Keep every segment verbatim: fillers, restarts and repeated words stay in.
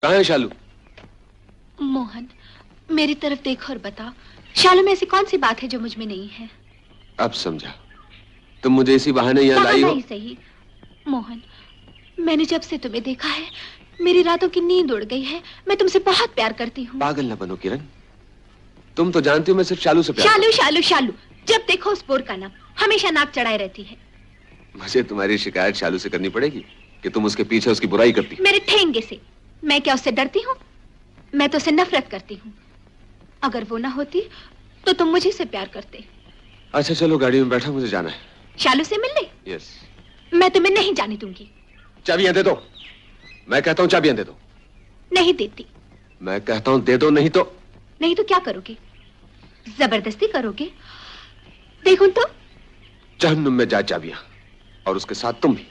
कहाँ है शालू? मोहन, मेरी तरफ देखो और बताओ, शालू में ऐसी कौन सी बात है जो मुझ में नहीं है? अब समझा। तुम मुझे इसी बहाने यहाँ लाई हो? सही। मोहन, मैंने जब से तुम्हें देखा है, मेरी रातों की नींद उड़ गई है। मैं तुमसे बहुत प्यार करती हूँ। पागल ना बनो किरण, तुम तो जानती हो मैं सिर्फ शालू से प्यार शालू शालू शालू, जब देखो उस पोर का नाम, हमेशा नाक चढ़ाई रहती है। मुझे तुम्हारी शिकायत शालू से करनी पड़ेगी कि तुम उसके पीछे उसकी बुराई करती हो। मेरे ठेंगे से। मैं क्या उससे डरती हूँ? मैं तो उससे नफरत करती हूँ। अगर वो ना होती तो तुम मुझे से प्यार करते। अच्छा चलो गाड़ी में बैठा, मुझे जाना है शालू से मिलने। यस। मैं तुम्हें नहीं जाने दूंगी। चाबियां दे दो। मैं कहता हूँ चाबियां दे दो। नहीं देती। मैं कहता हूँ दे दो, नहीं तो नहीं तो क्या करोगे? जबरदस्ती करोगे? देखो तो। जहन्नुम में जा चाबियां, और उसके साथ तुम भी।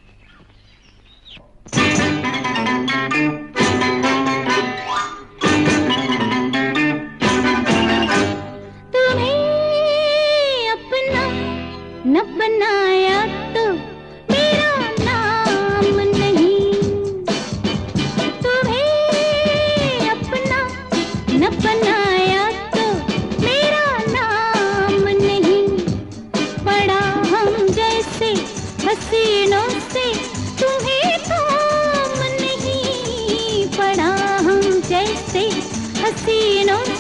न बनाया तो मेरा नाम नहीं, तुम्हें अपना न बनाया तो मेरा नाम नहीं। पड़ा हम जैसे हसीनों से तुम्हें काम नहीं, पड़ा हम जैसे हसीनों